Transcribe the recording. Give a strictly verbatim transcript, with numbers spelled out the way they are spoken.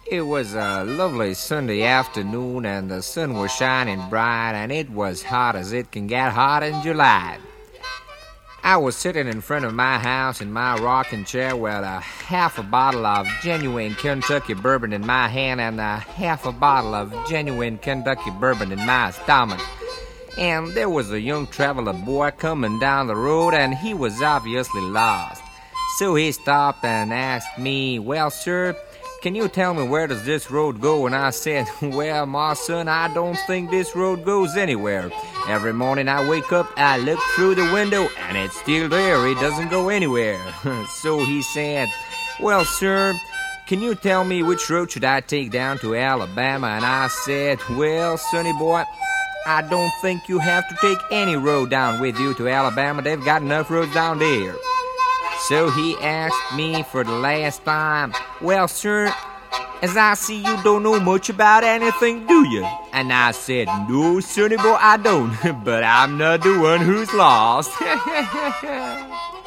It was a lovely Sunday afternoon, and the sun was shining bright, and it was hot as it can get hot in July. I was sitting in front of my house in my rocking chair with a half a bottle of genuine Kentucky bourbon in my hand and a half a bottle of genuine Kentucky bourbon in my stomach. And there was a young traveler boy coming down the road, and he was obviously lost. So he stopped and asked me, "Well, sir, can you tell me where does this road go?" And I said, "Well, my son, I don't think this road goes anywhere. Every morning I wake up, I look through the window, and it's still there. It doesn't go anywhere." So he said, "Well, sir, can you tell me which road should I take down to Alabama?" And I said, "Well, sonny boy, I don't think you have to take any road down with you to Alabama. They've got enough roads down there." So he asked me for the last time, "Well, sir, as I see you don't know much about anything, do you?" And I said, "No, sonny boy, I don't, but I'm not the one who's lost."